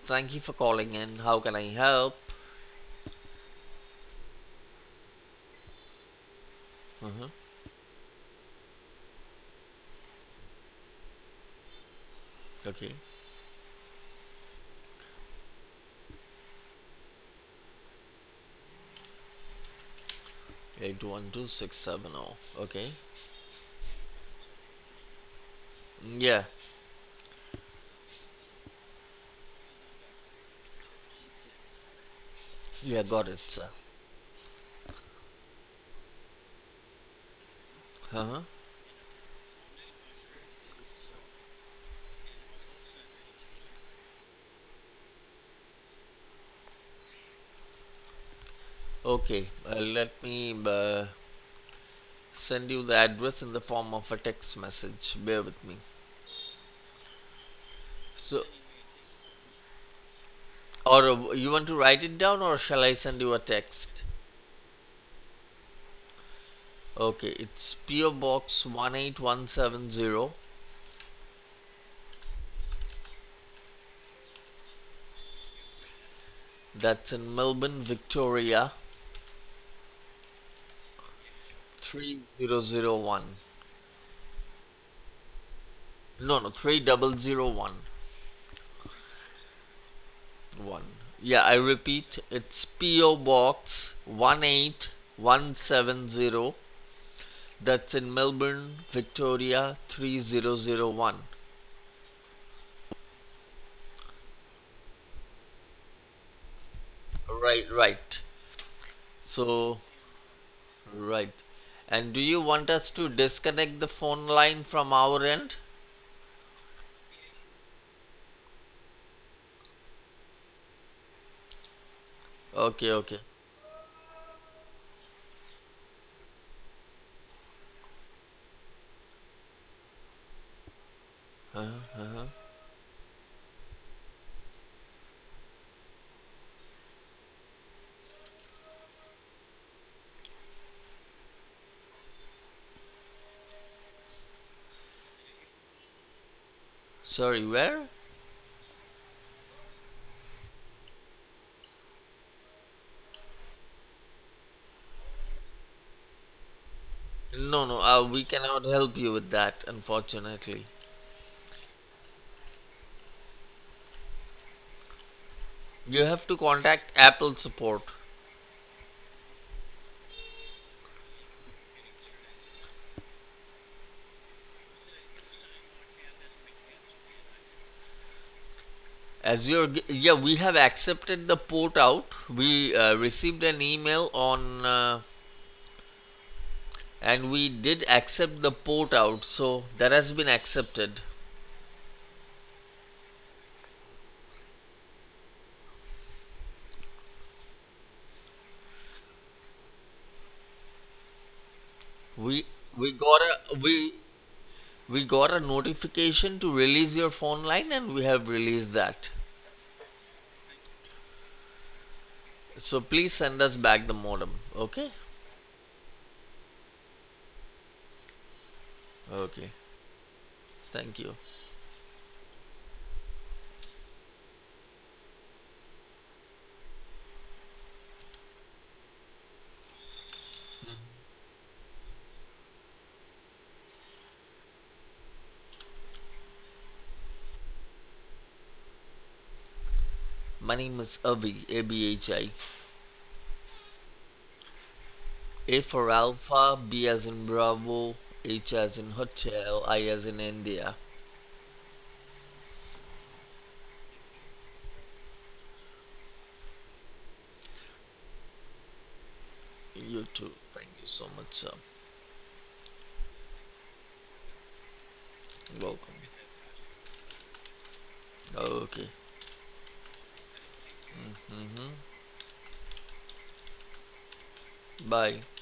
Thank you for calling in. How can I help? Uh-huh. Okay. 812670. Okay. Yeah. Yeah, got it, sir. Uh-huh. Okay. Let me send you the address in the form of a text message. Bear with me. So, or you want to write it down, or shall I send you a text? Okay. It's PO Box 18170. That's in Melbourne, Victoria 3001. No, no, 3001. One. Yeah, I repeat, it's PO Box 18170. That's in Melbourne, Victoria 3001. Right, right. So, right. And do you want us to disconnect the phone line from our end? Okay, okay. Uh-huh. Sorry, where? No, no, we cannot help you with that, unfortunately. You have to contact Apple support. Yeah, we have accepted the port out. We received an email on, and we did accept the port out, so that has been accepted. We we got a we got a notification to release your phone line, and we have released that. So please send us back the modem. Okay. Okay. Thank you. My name is Avi. ABHI. A for Alpha, B as in Bravo, H as in Hotel, I as in India. You too. Thank you so much, sir. Welcome. Okay. Mm-hmm. Bye.